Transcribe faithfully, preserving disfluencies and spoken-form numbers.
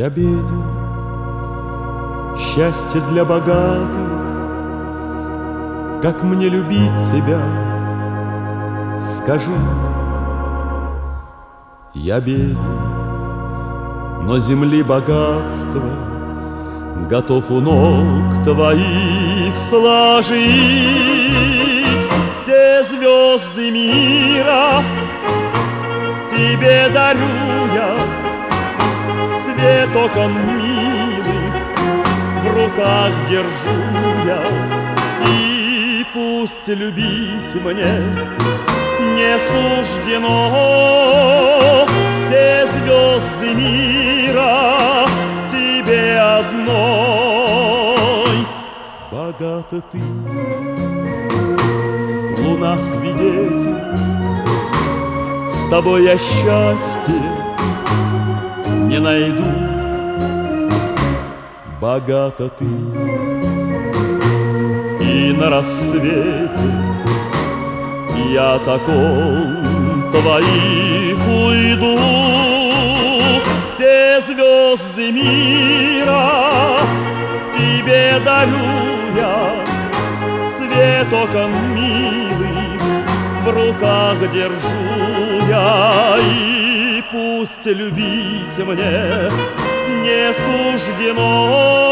Я беден, счастье для богатых. Как мне любить тебя, скажи. Я беден, но земли богатства готов у ног твоих сложить. Все звезды мира тебе дарю я, свет окон милых в руках держу я. И пусть любить мне не суждено, все звезды мира тебе одной. Богата ты, луна свидетель, с тобой я счастье не найду. Богата ты, и на рассвете я от окон твоих уйду. Все звезды мира тебе дарю я, свет окон милых в руках держу я. И пусть любить мне не суждено,